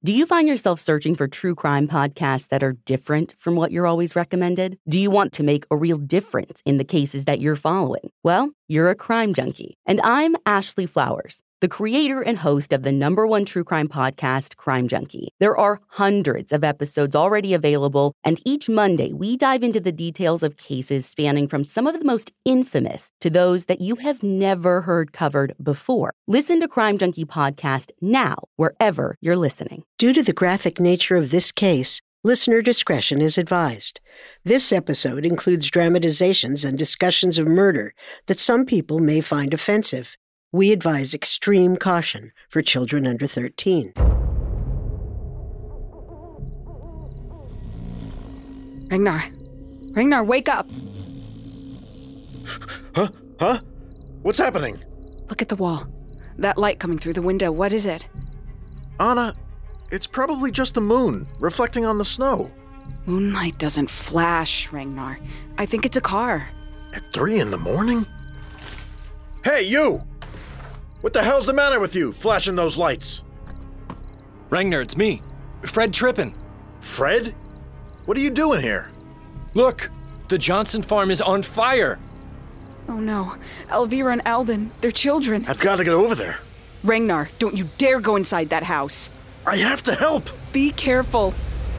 Do you find yourself searching for true crime podcasts that are different from what you're always recommended? Do you want to make a real difference in the cases that you're following? Well, you're a crime junkie. And I'm Ashley Flowers, the creator and host of the #1 true crime podcast, Crime Junkie. There are hundreds of episodes already available, and each Monday we dive into the details of cases spanning from some of the most infamous to those that you have never heard covered before. Listen to Crime Junkie podcast now, wherever you're listening. Due to the graphic nature of this case, listener discretion is advised. This episode includes dramatizations and discussions of murder that some people may find offensive. We advise extreme caution for children under 13. Ragnar, wake up! Huh? What's happening? Look at the wall. That light coming through the window, what is it? Anna, it's probably just the moon reflecting on the snow. Moonlight doesn't flash, Ragnar. I think it's a car. At 3 a.m? Hey, you! What the hell's the matter with you, flashing those lights? Ragnar, it's me, Fred Trippin. Fred? What are you doing here? Look, the Johnson farm is on fire. Oh no, Elvira and Albin, they're children. I've got to get over there. Ragnar, don't you dare go inside that house. I have to help. Be careful.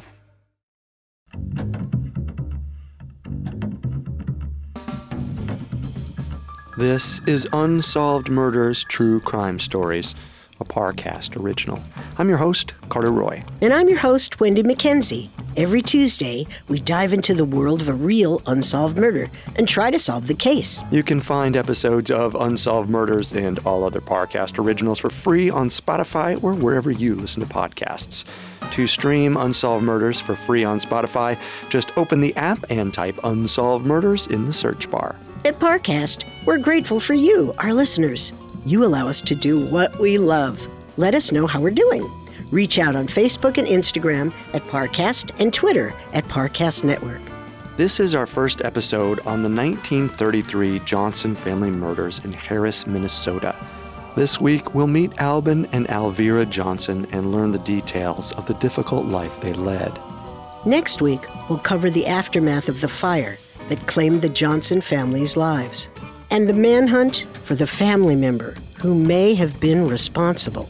This is Unsolved Murders True Crime Stories, a Parcast original. I'm your host, Carter Roy. And I'm your host, Wendy McKenzie. Every Tuesday, we dive into the world of a real unsolved murder and try to solve the case. You can find episodes of Unsolved Murders and all other Parcast originals for free on Spotify or wherever you listen to podcasts. To stream Unsolved Murders for free on Spotify, just open the app and type Unsolved Murders in the search bar. At Parcast, we're grateful for you, our listeners. You allow us to do what we love. Let us know how we're doing. Reach out on Facebook and Instagram at Parcast and Twitter at Parcast Network. This is our first episode on the 1933 Johnson family murders in Harris, Minnesota. This week, we'll meet Albin and Elvira Johnson and learn the details of the difficult life they led. Next week, we'll cover the aftermath of the fire that claimed the Johnson family's lives and the manhunt for the family member who may have been responsible.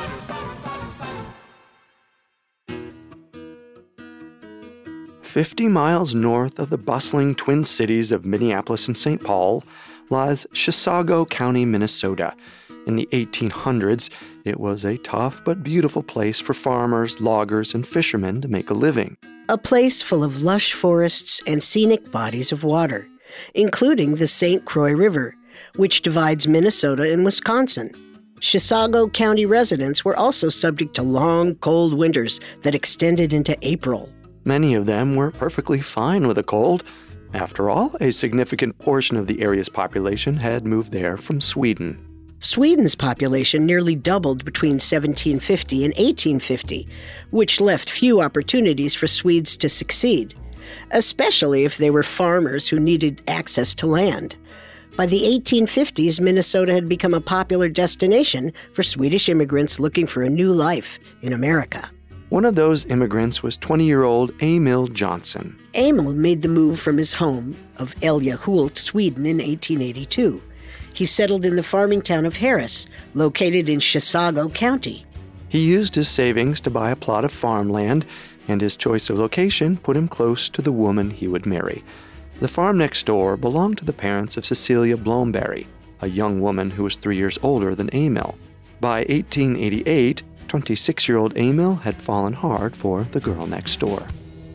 "50 miles north of the bustling twin cities of Minneapolis and St. Paul lies Chisago County, Minnesota. In the 1800s, it was a tough but beautiful place for farmers, loggers, and fishermen to make a living. A place full of lush forests and scenic bodies of water, including the St. Croix River, which divides Minnesota and Wisconsin. Chisago County residents were also subject to long, cold winters that extended into April. Many of them were perfectly fine with the cold. After all, a significant portion of the area's population had moved there from Sweden. Sweden's population nearly doubled between 1750 and 1850, which left few opportunities for Swedes to succeed, especially if they were farmers who needed access to land. By the 1850s, Minnesota had become a popular destination for Swedish immigrants looking for a new life in America. One of those immigrants was 20-year-old Emil Johnson. Emil made the move from his home of Älgahult, Sweden in 1882. He settled in the farming town of Harris, located in Chisago County. He used his savings to buy a plot of farmland, and his choice of location put him close to the woman he would marry. The farm next door belonged to the parents of Cecilia Blomberry, a young woman who was 3 years older than Emil. By 1888, 26-year-old Emil had fallen hard for the girl next door.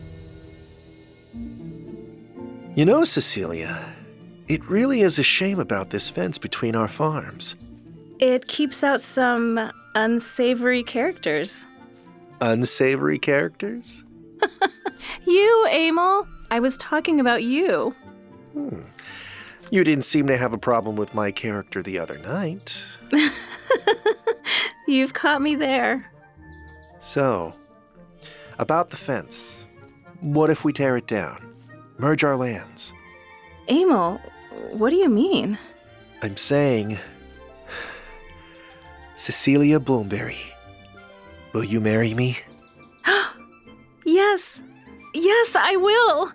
You know, Cecilia, it really is a shame about this fence between our farms. It keeps out some unsavory characters. Unsavory characters? You, Emil. I was talking about you. You didn't seem to have a problem with my character the other night. You've caught me there. So, about the fence. What if we tear it down? Merge our lands? Emil, what do you mean? I'm saying... Cecilia Blomberry, Will you marry me? Yes. Yes, I will.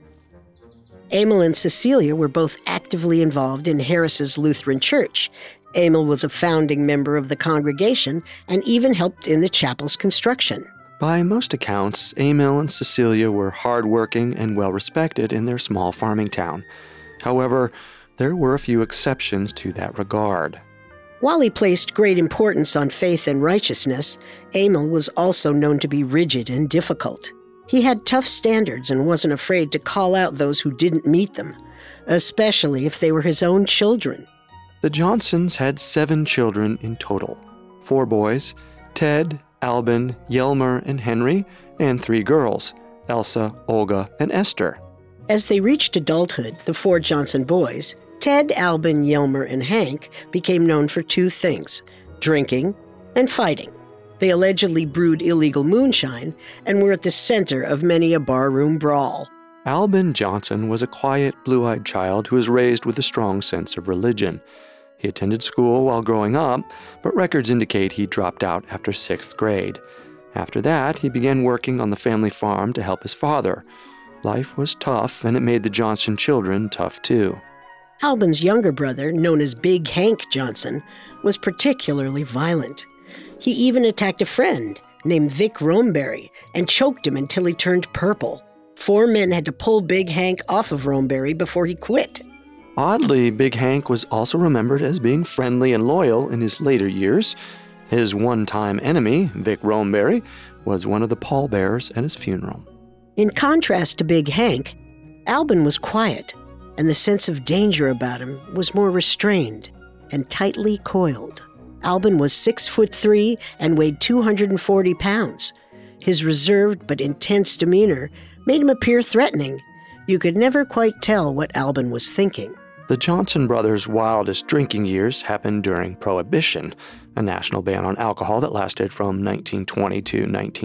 Emil and Cecilia were both actively involved in Harris's Lutheran Church. Emil was a founding member of the congregation and even helped in the chapel's construction. By most accounts, Emil and Cecilia were hardworking and well-respected in their small farming town. However, there were a few exceptions to that regard. While he placed great importance on faith and righteousness, Emil was also known to be rigid and difficult. He had tough standards and wasn't afraid to call out those who didn't meet them, especially if they were his own children. The Johnsons had 7 children in total. 4 boys, Ted, Albin, Yelmer, and Henry, and 3 girls, Elsa, Olga, and Esther. As they reached adulthood, the 4 Johnson boys, Ted, Albin, Yelmer, and Hank, became known for 2 things: drinking and fighting. They allegedly brewed illegal moonshine and were at the center of many a barroom brawl. Albin Johnson was a quiet, blue-eyed child who was raised with a strong sense of religion. He attended school while growing up, but records indicate he dropped out after 6th grade. After that, he began working on the family farm to help his father. Life was tough, and it made the Johnson children tough too. Albin's younger brother, known as Big Hank Johnson, was particularly violent. He even attacked a friend named Vic Romeberry and choked him until he turned purple. 4 men had to pull Big Hank off of Romeberry before he quit. Oddly, Big Hank was also remembered as being friendly and loyal in his later years. His one-time enemy, Vic Romeberry, was one of the pallbearers at his funeral. In contrast to Big Hank, Albin was quiet, and the sense of danger about him was more restrained and tightly coiled. Albin was 6'3" and weighed 240 pounds. His reserved but intense demeanor made him appear threatening. You could never quite tell what Albin was thinking. The Johnson brothers' wildest drinking years happened during Prohibition, a national ban on alcohol that lasted from 1920 to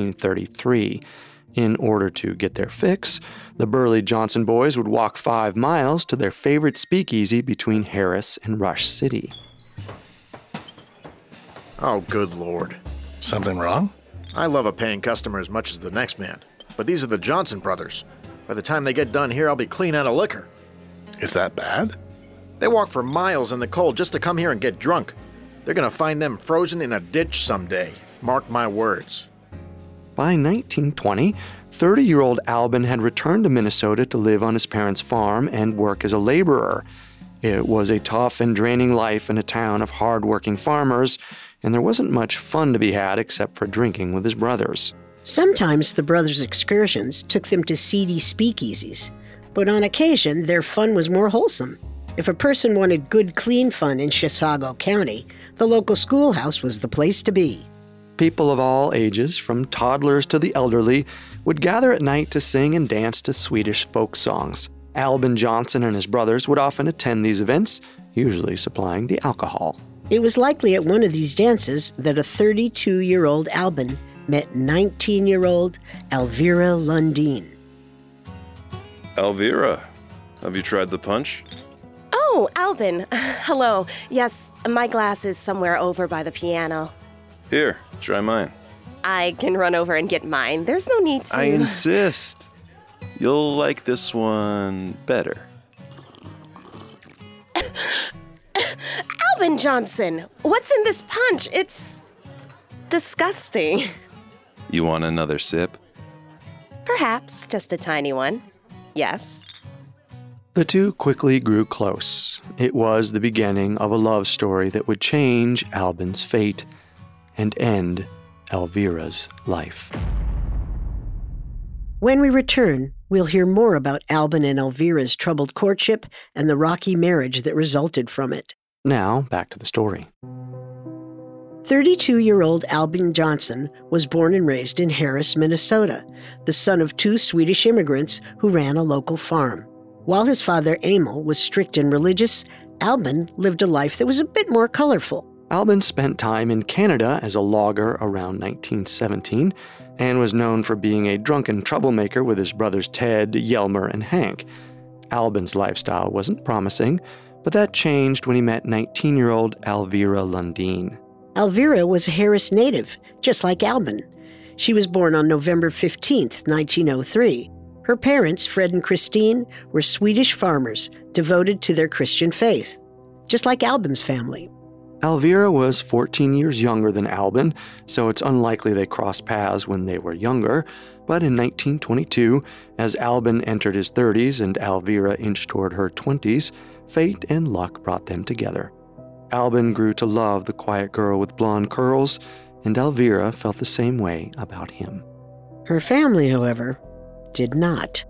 1933. In order to get their fix, the burly Johnson boys would walk 5 miles to their favorite speakeasy between Harris and Rush City. Oh, good Lord. Something wrong? I love a paying customer as much as the next man, but these are the Johnson brothers. By the time they get done here, I'll be clean out of liquor. Is that bad? They walk for miles in the cold just to come here and get drunk. They're gonna find them frozen in a ditch someday. Mark my words. By 1920, 30-year-old Albin had returned to Minnesota to live on his parents' farm and work as a laborer. It was a tough and draining life in a town of hard-working farmers, and there wasn't much fun to be had except for drinking with his brothers. Sometimes the brothers' excursions took them to seedy speakeasies, but on occasion their fun was more wholesome. If a person wanted good, clean fun in Chisago County, the local schoolhouse was the place to be. People of all ages, from toddlers to the elderly, would gather at night to sing and dance to Swedish folk songs. Albin Johnson and his brothers would often attend these events, usually supplying the alcohol. It was likely at one of these dances that a 32-year-old Albin met 19-year-old Elvira Lundin. Elvira, have you tried the punch? Oh, Albin. Hello. Yes, my glass is somewhere over by the piano. Here, try mine. I can run over and get mine. There's no need to. I insist. You'll like this one better. Albin Johnson, what's in this punch? It's disgusting. You want another sip? Perhaps, just a tiny one. Yes. The two quickly grew close. It was the beginning of a love story that would change Albin's fate and end Elvira's life. When we return, we'll hear more about Albin and Elvira's troubled courtship and the rocky marriage that resulted from it. Now, back to the story. 32-year-old Albin Johnson was born and raised in Harris, Minnesota, the son of 2 Swedish immigrants who ran a local farm. While his father, Emil, was strict and religious, Albin lived a life that was a bit more colorful. Albin spent time in Canada as a logger around 1917 and was known for being a drunken troublemaker with his brothers Ted, Yelmer, and Hank. Albin's lifestyle wasn't promising, but that changed when he met 19-year-old Elvira Lundin. Elvira was a Harris native, just like Albin. She was born on November 15th, 1903. Her parents, Fred and Christine, were Swedish farmers devoted to their Christian faith, just like Albin's family. Elvira was 14 years younger than Albin, so it's unlikely they crossed paths when they were younger. But in 1922, as Albin entered his 30s and Elvira inched toward her 20s, fate and luck brought them together. Albin grew to love the quiet girl with blonde curls, and Elvira felt the same way about him. Her family, however, did not.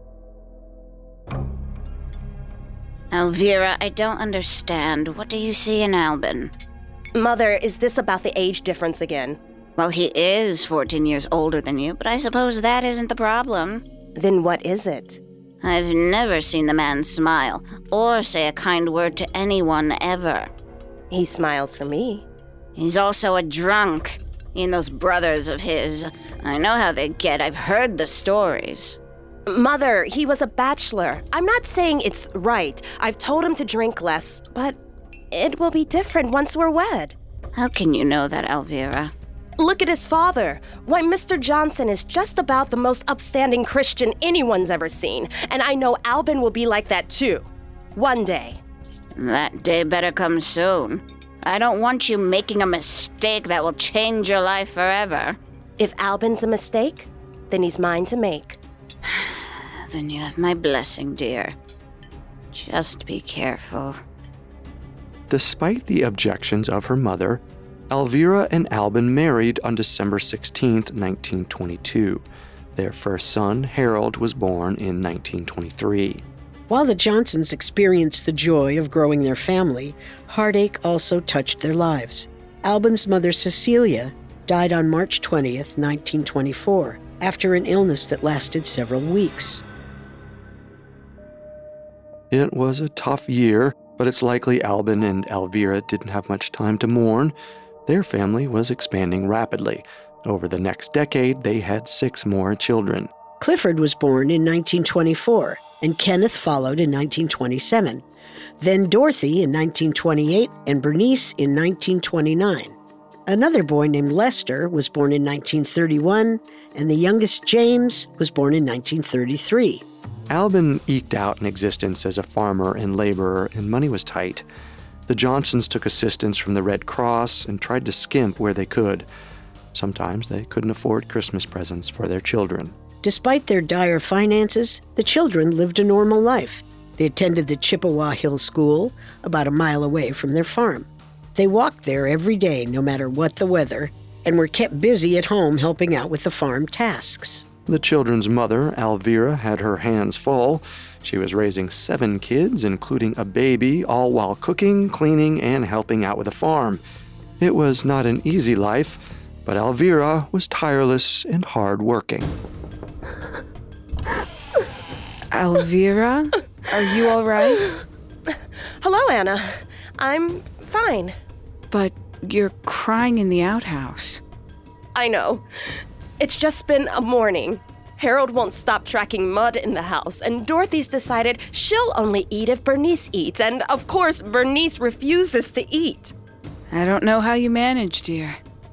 Elvira, I don't understand. What do you see in Albin? Mother, is this about the age difference again? Well, he is 14 years older than you, but I suppose that isn't the problem. Then what is it? I've never seen the man smile or say a kind word to anyone ever. He smiles for me. He's also a drunk. He and those brothers of his. I know how they get. I've heard the stories. Mother, he was a bachelor. I'm not saying it's right. I've told him to drink less, but it will be different once we're wed. How can you know that, Elvira? Look at his father. Why, Mr. Johnson is just about the most upstanding Christian anyone's ever seen, and I know Albin will be like that too. One day. That day better come soon. I don't want you making a mistake that will change your life forever. If Albin's a mistake, then he's mine to make. Then you have my blessing, dear. Just be careful. Despite the objections of her mother, Elvira and Albin married on December 16, 1922. Their first son, Harold, was born in 1923. While the Johnsons experienced the joy of growing their family, heartache also touched their lives. Albin's mother, Cecilia, died on March 20th, 1924, after an illness that lasted several weeks. It was a tough year, but it's likely Albin and Elvira didn't have much time to mourn. Their family was expanding rapidly. Over the next decade, they had 6 more children. Clifford was born in 1924, and Kenneth followed in 1927. Then Dorothy in 1928, and Bernice in 1929. Another boy named Lester was born in 1931, and the youngest, James, was born in 1933. Albin eked out an existence as a farmer and laborer, and money was tight. The Johnsons took assistance from the Red Cross and tried to skimp where they could. Sometimes they couldn't afford Christmas presents for their children. Despite their dire finances, the children lived a normal life. They attended the Chippewa Hill School, about a mile away from their farm. They walked there every day, no matter what the weather, and were kept busy at home helping out with the farm tasks. The children's mother, Elvira, had her hands full. She was raising 7 kids, including a baby, all while cooking, cleaning, and helping out with the farm. It was not an easy life, but Elvira was tireless and hard-working. Elvira, are you all right? Hello, Anna. I'm fine. But you're crying in the outhouse. I know. It's just been a morning. Harold won't stop tracking mud in the house, and Dorothy's decided she'll only eat if Bernice eats, and of course, Bernice refuses to eat. I don't know how you manage, dear.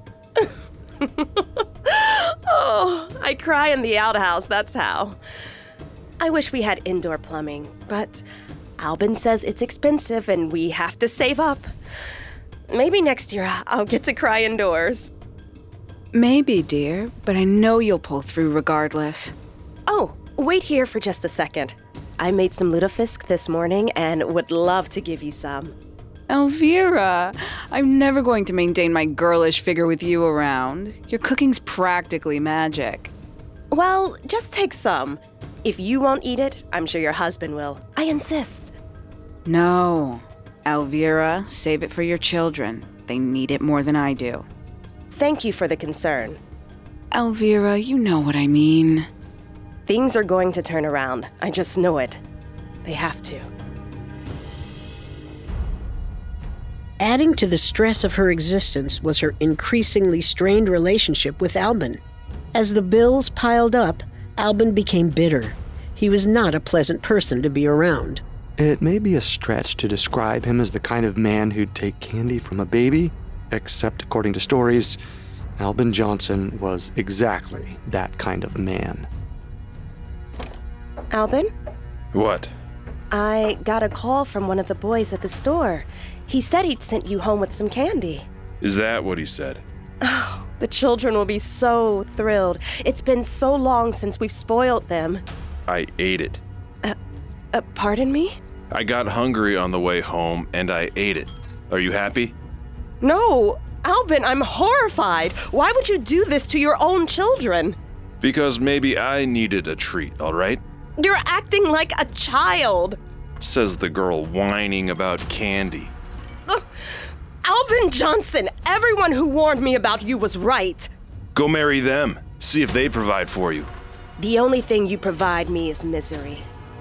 Oh, I cry in the outhouse, that's how. I wish we had indoor plumbing, but Albin says it's expensive and we have to save up. Maybe next year I'll get to cry indoors. Maybe, dear, but I know you'll pull through regardless. Oh, wait here for just a second. I made some lutefisk this morning and would love to give you some. Elvira, I'm never going to maintain my girlish figure with you around. Your cooking's practically magic. Well, just take some. If you won't eat it, I'm sure your husband will. I insist. No. Elvira, save it for your children. They need it more than I do. Thank you for the concern. Elvira, you know what I mean. Things are going to turn around. I just know it. They have to. Adding to the stress of her existence was her increasingly strained relationship with Albin. As the bills piled up, Albin became bitter. He was not a pleasant person to be around. It may be a stretch to describe him as the kind of man who'd take candy from a baby, except according to stories, Albin Johnson was exactly that kind of man. Albin? What? I got a call from one of the boys at the store. He said he'd sent you home with some candy. Is that what he said? Oh, the children will be so thrilled. It's been so long since we've spoiled them. I ate it. Pardon me? I got hungry on the way home, and I ate it. Are you happy? No, Albin, I'm horrified. Why would you do this to your own children? Because maybe I needed a treat, all right? You're acting like a child. Says the girl whining about candy. Ugh. Albin Johnson, everyone who warned me about you was right. Go marry them. See if they provide for you. The only thing you provide me is misery.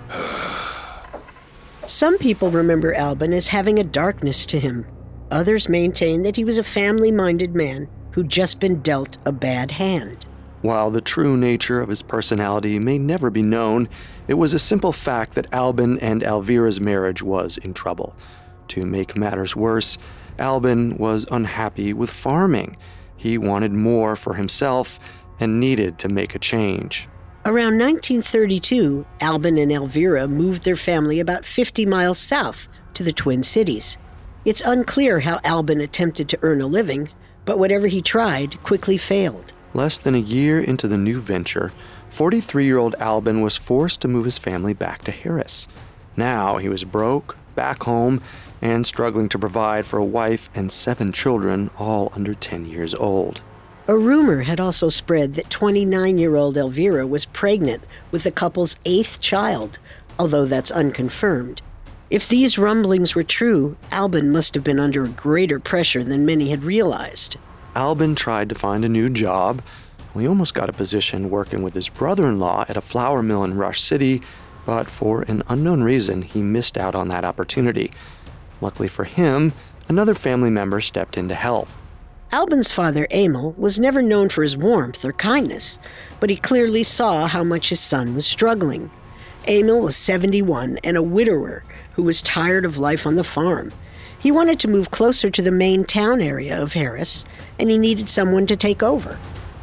Some people remember Albin as having a darkness to him. Others maintain that he was a family-minded man who'd just been dealt a bad hand. While the true nature of his personality may never be known, it was a simple fact that Albin and Elvira's marriage was in trouble. To make matters worse, Albin was unhappy with farming. He wanted more for himself and needed to make a change. Around 1932, Albin and Elvira moved their family about 50 miles south to the Twin Cities. It's unclear how Albin attempted to earn a living, but whatever he tried quickly failed. Less than a year into the new venture, 43-year-old Albin was forced to move his family back to Harris. Now he was broke, back home, and struggling to provide for a wife and 7 children, all under 10 years old. A rumor had also spread that 29-year-old Elvira was pregnant with the couple's 8th child, although that's unconfirmed. If these rumblings were true, Albin must have been under greater pressure than many had realized. Albin tried to find a new job. He almost got a position working with his brother-in-law at a flour mill in Rush City, but for an unknown reason, he missed out on that opportunity. Luckily for him, another family member stepped in to help. Albin's father, Emil, was never known for his warmth or kindness, but he clearly saw how much his son was struggling. Emil was 71 and a widower who was tired of life on the farm. He wanted to move closer to the main town area of Harris, and he needed someone to take over.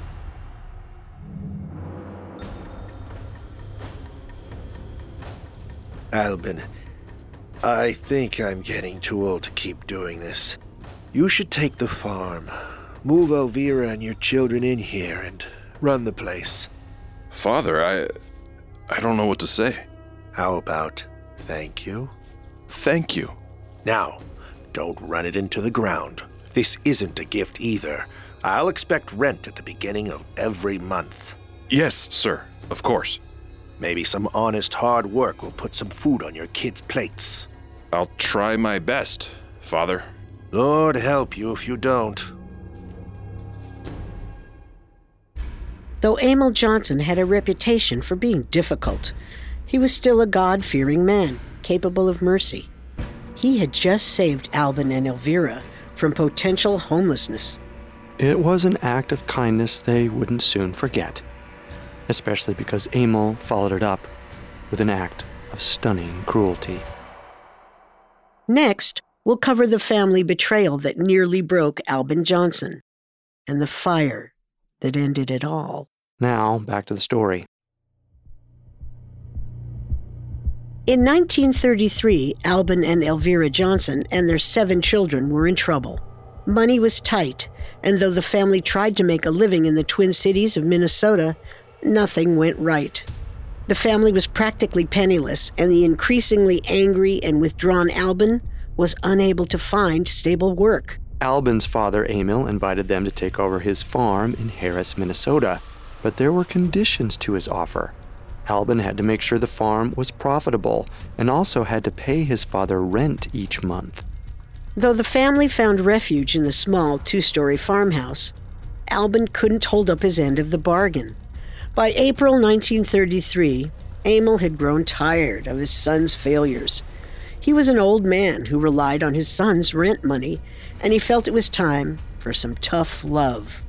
Albin, I think I'm getting too old to keep doing this. You should take the farm, move Elvira and your children in here, and run the place. Father, I don't know what to say. How about thank you? Thank you. Now, don't run it into the ground. This isn't a gift either. I'll expect rent at the beginning of every month. Yes, sir. Of course. Maybe some honest hard work will put some food on your kids' plates. I'll try my best, Father. Lord help you if you don't. Though Emil Johnson had a reputation for being difficult, he was still a God-fearing man, capable of mercy. He had just saved Albin and Elvira from potential homelessness. It was an act of kindness they wouldn't soon forget, especially because Emil followed it up with an act of stunning cruelty. Next, we'll cover the family betrayal that nearly broke Albin Johnson and the fire that ended it all. Now, back to the story. In 1933, Albin and Elvira Johnson and their 7 children were in trouble. Money was tight, and though the family tried to make a living in the Twin Cities of Minnesota, nothing went right. The family was practically penniless, and the increasingly angry and withdrawn Albin was unable to find stable work. Albin's father, Emil, invited them to take over his farm in Harris, Minnesota, but there were conditions to his offer. Albin had to make sure the farm was profitable and also had to pay his father rent each month. Though the family found refuge in the small 2-story farmhouse, Albin couldn't hold up his end of the bargain. By April 1933, Emil had grown tired of his son's failures. He was an old man who relied on his son's rent money, and he felt it was time for some tough love.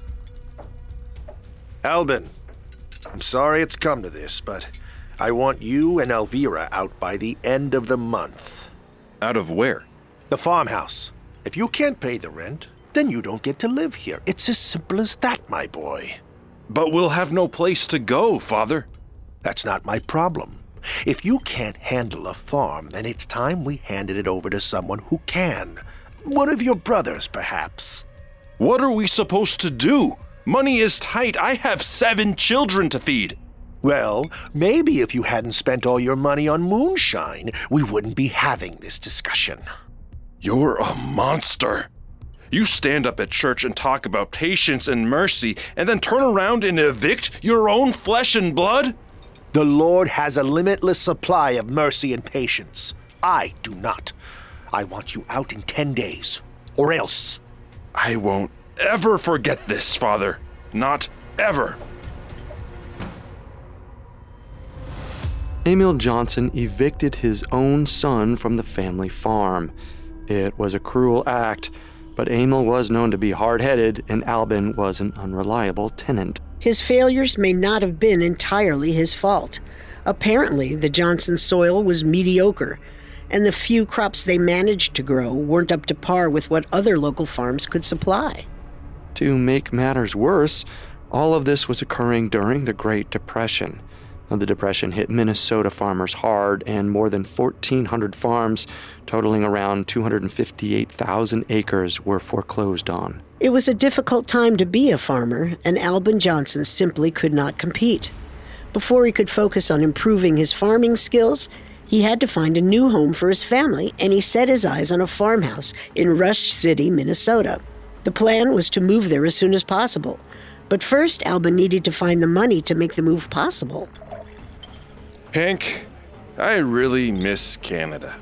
Albin, I'm sorry it's come to this, but I want you and Elvira out by the end of the month. Out of where? The farmhouse. If you can't pay the rent, then you don't get to live here. It's as simple as that, my boy. But we'll have no place to go, Father. That's not my problem. If you can't handle a farm, then it's time we handed it over to someone who can. One of your brothers, perhaps. What are we supposed to do? Money is tight. I have 7 children to feed. Well, maybe if you hadn't spent all your money on moonshine, we wouldn't be having this discussion. You're a monster. You stand up at church and talk about patience and mercy, and then turn around and evict your own flesh and blood? The Lord has a limitless supply of mercy and patience. I do not. I want you out in 10 days, or else. I won't ever forget this, Father. Not ever. Emil Johnson evicted his own son from the family farm. It was a cruel act, but Emil was known to be hard-headed, and Albin was an unreliable tenant. His failures may not have been entirely his fault. Apparently, the Johnson soil was mediocre, and the few crops they managed to grow weren't up to par with what other local farms could supply. To make matters worse, all of this was occurring during the Great Depression. The Depression hit Minnesota farmers hard, and more than 1,400 farms, totaling around 258,000 acres, were foreclosed on. It was a difficult time to be a farmer, and Albin Johnson simply could not compete. Before he could focus on improving his farming skills, he had to find a new home for his family, and he set his eyes on a farmhouse in Rush City, Minnesota. The plan was to move there as soon as possible, but first Albin needed to find the money to make the move possible. Hank, I really miss Canada.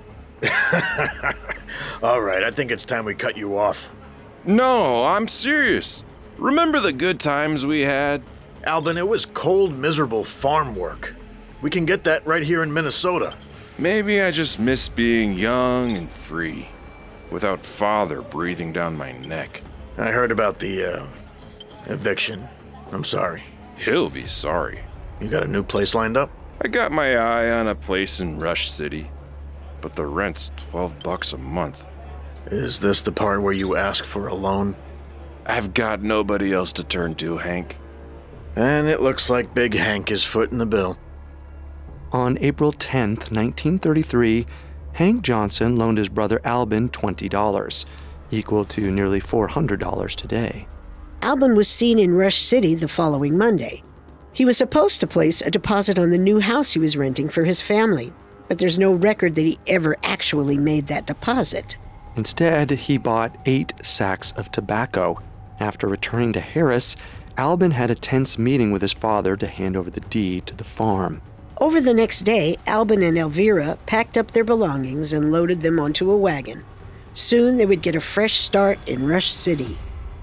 All right, I think it's time we cut you off. No, I'm serious. Remember the good times we had? Albin, it was cold, miserable farm work. We can get that right here in Minnesota. Maybe I just miss being young and free, without Father breathing down my neck. I heard about the, eviction. I'm sorry. He'll be sorry. You got a new place lined up? I got my eye on a place in Rush City, but the rent's $12 a month. Is this the part where you ask for a loan? I've got nobody else to turn to, Hank. And it looks like Big Hank is footing the bill. On April 10th, 1933, Hank Johnson loaned his brother Albin $20, equal to nearly $400 today. Albin was seen in Rush City the following Monday. He was supposed to place a deposit on the new house he was renting for his family, but there's no record that he ever actually made that deposit. Instead, he bought 8 sacks of tobacco. After returning to Harris, Albin had a tense meeting with his father to hand over the deed to the farm. Over the next day, Albin and Elvira packed up their belongings and loaded them onto a wagon. Soon they would get a fresh start in Rush City.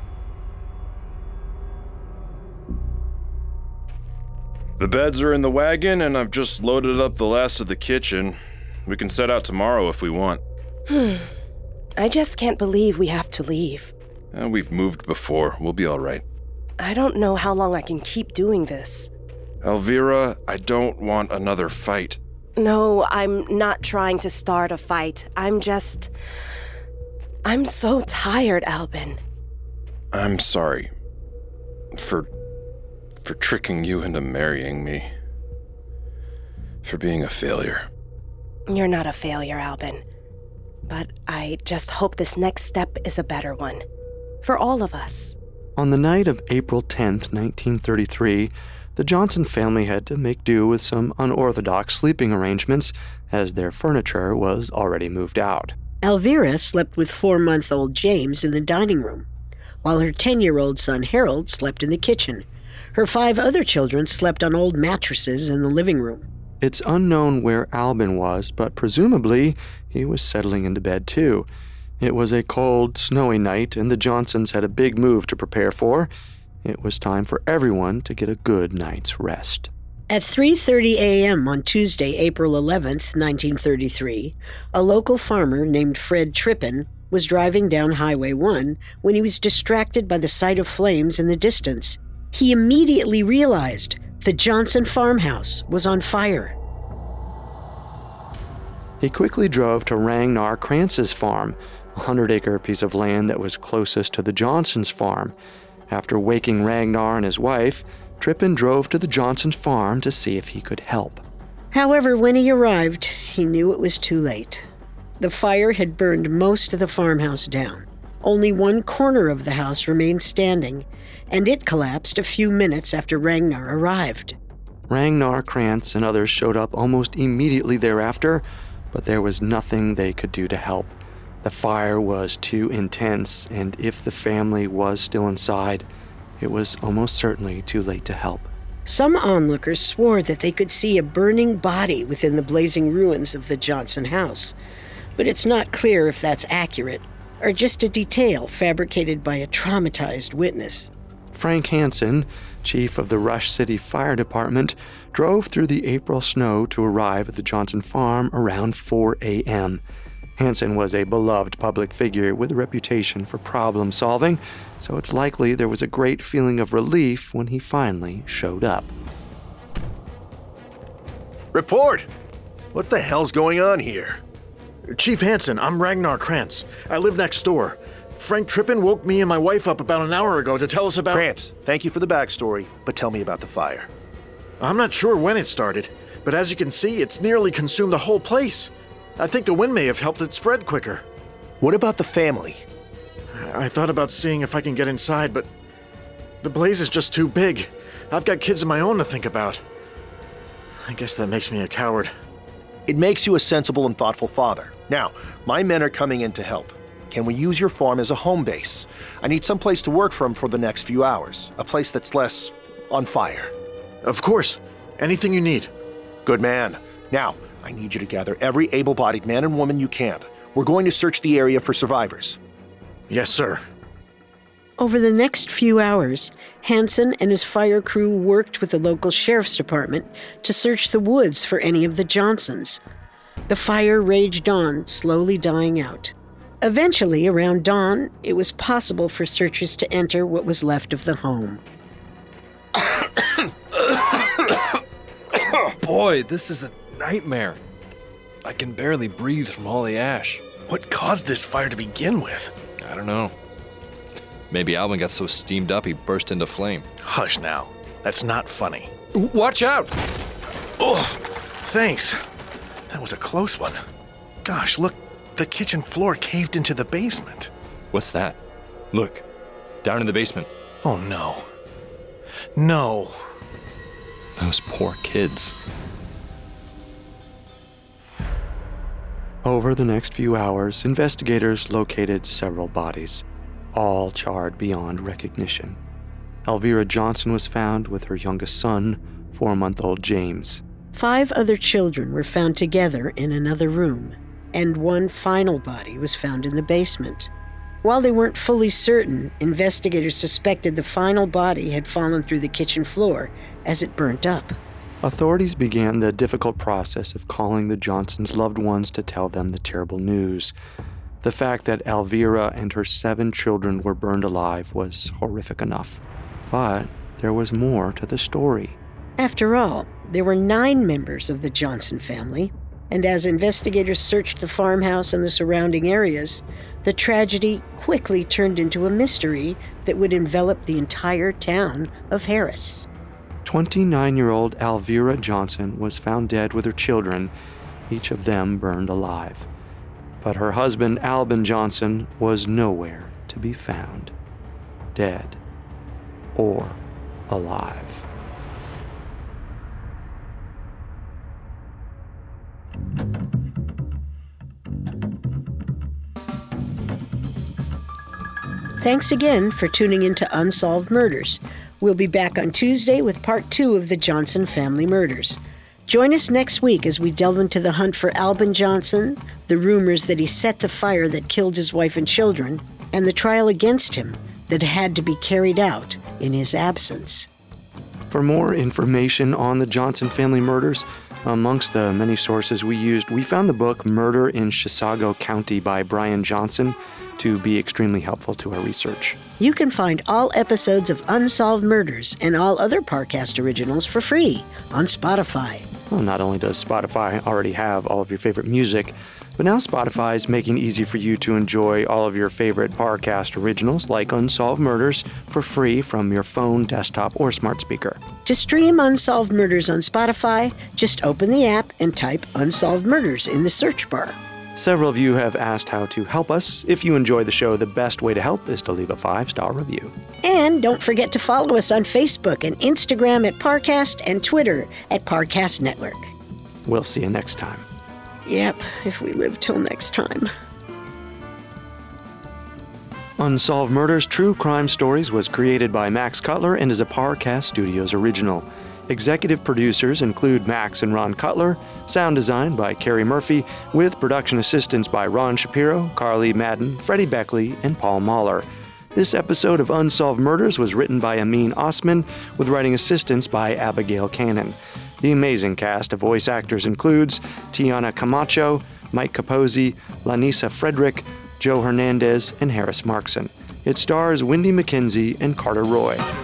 The beds are in the wagon, and I've just loaded up the last of the kitchen. We can set out tomorrow if we want. I just can't believe we have to leave. We've moved before. We'll be all right. I don't know how long I can keep doing this. Elvira, I don't want another fight. No, I'm not trying to start a fight. I'm so tired, Albin. I'm sorry for tricking you into marrying me. For being a failure. You're not a failure, Albin. But I just hope this next step is a better one. For all of us. On the night of April 10th, 1933, the Johnson family had to make do with some unorthodox sleeping arrangements as their furniture was already moved out. Elvira slept with 4-month-old James in the dining room, while her 10-year-old son Harold slept in the kitchen. Her 5 other children slept on old mattresses in the living room. It's unknown where Albin was, but presumably he was settling into bed too. It was a cold, snowy night, and the Johnsons had a big move to prepare for. It was time for everyone to get a good night's rest. At 3:30 a.m. on Tuesday, April 11th, 1933, a local farmer named Fred Trippin was driving down Highway 1 when he was distracted by the sight of flames in the distance. He immediately realized the Johnson farmhouse was on fire. He quickly drove to Ragnar Krantz's farm, 100-acre piece of land that was closest to the Johnsons' farm. After waking Ragnar and his wife, Trippin drove to the Johnsons' farm to see if he could help. However, when he arrived, he knew it was too late. The fire had burned most of the farmhouse down. Only one corner of the house remained standing, and it collapsed a few minutes after Ragnar arrived. Ragnar, Krantz, and others showed up almost immediately thereafter, but there was nothing they could do to help. The fire was too intense, and if the family was still inside, it was almost certainly too late to help. Some onlookers swore that they could see a burning body within the blazing ruins of the Johnson house, but it's not clear if that's accurate or just a detail fabricated by a traumatized witness. Frank Hansen, chief of the Rush City Fire Department, drove through the April snow to arrive at the Johnson farm around 4 a.m. Hansen was a beloved public figure with a reputation for problem solving, so it's likely there was a great feeling of relief when he finally showed up. Report! What the hell's going on here? Chief Hansen, I'm Ragnar Krantz. I live next door. Frank Trippin woke me and my wife up about an hour ago to tell us about— Krantz, thank you for the backstory, but tell me about the fire. I'm not sure when it started, but as you can see, it's nearly consumed the whole place. I think the wind may have helped it spread quicker. What about the family? I thought about seeing if I can get inside, but the blaze is just too big. I've got kids of my own to think about. I guess that makes me a coward. It makes you a sensible and thoughtful father. Now, my men are coming in to help. Can we use your farm as a home base? I need some place to work from for the next few hours. A place that's less on fire. Of course. Anything you need. Good man. Now, I need you to gather every able-bodied man and woman you can. We're going to search the area for survivors. Yes, sir. Over the next few hours, Hansen and his fire crew worked with the local sheriff's department to search the woods for any of the Johnsons. The fire raged on, slowly dying out. Eventually, around dawn, it was possible for searchers to enter what was left of the home. Boy, this is a nightmare. I can barely breathe from all the ash. What caused this fire to begin with? I don't know. Maybe Alvin got so steamed up he burst into flame. Hush now. That's not funny. Watch out! Oh, thanks. That was a close one. Gosh, look. The kitchen floor caved into the basement. What's that? Look, down in the basement. Oh, no. No. Those poor kids. Over the next few hours, investigators located several bodies, all charred beyond recognition. Elvira Johnson was found with her youngest son, 4-month-old James. 5 other children were found together in another room, and one final body was found in the basement. While they weren't fully certain, investigators suspected the final body had fallen through the kitchen floor as it burnt up. Authorities began the difficult process of calling the Johnsons' loved ones to tell them the terrible news. The fact that Elvira and her 7 children were burned alive was horrific enough. But there was more to the story. After all, there were 9 members of the Johnson family, and as investigators searched the farmhouse and the surrounding areas, the tragedy quickly turned into a mystery that would envelop the entire town of Harris. 29-year-old Elvira Johnson was found dead with her children, each of them burned alive. But her husband, Albin Johnson, was nowhere to be found, dead or alive. Thanks again for tuning in to Unsolved Murders. We'll be back on Tuesday with part 2 of the Johnson family murders. Join us next week as we delve into the hunt for Albin Johnson, the rumors that he set the fire that killed his wife and children, and the trial against him that had to be carried out in his absence. For more information on the Johnson family murders, amongst the many sources we used, we found the book Murder in Chisago County by Brian Johnson to be extremely helpful to our research. You can find all episodes of Unsolved Murders and all other Parcast originals for free on Spotify. Well, not only does Spotify already have all of your favorite music, But now Spotify is making it easy for you to enjoy all of your favorite Parcast originals like Unsolved Murders for free from your phone, desktop, or smart speaker. To stream Unsolved Murders on Spotify, just open the app and type Unsolved Murders in the search bar. Several of you have asked how to help us. If you enjoy the show, the best way to help is to leave a 5-star review. And don't forget to follow us on Facebook and Instagram at Parcast and Twitter at Parcast Network. We'll see you next time. Yep, if we live till next time. Unsolved Murders True Crime Stories was created by Max Cutler and is a Parcast Studios original. Executive producers include Max and Ron Cutler, sound design by Carrie Murphy, with production assistance by Ron Shapiro, Carly Madden, Freddie Beckley, and Paul Mahler. This episode of Unsolved Murders was written by Amin Osman, with writing assistance by Abigail Cannon. The amazing cast of voice actors includes Tiana Camacho, Mike Capozzi, Lanisa Frederick, Joe Hernandez, and Harris Markson. It stars Wendy McKenzie and Carter Roy.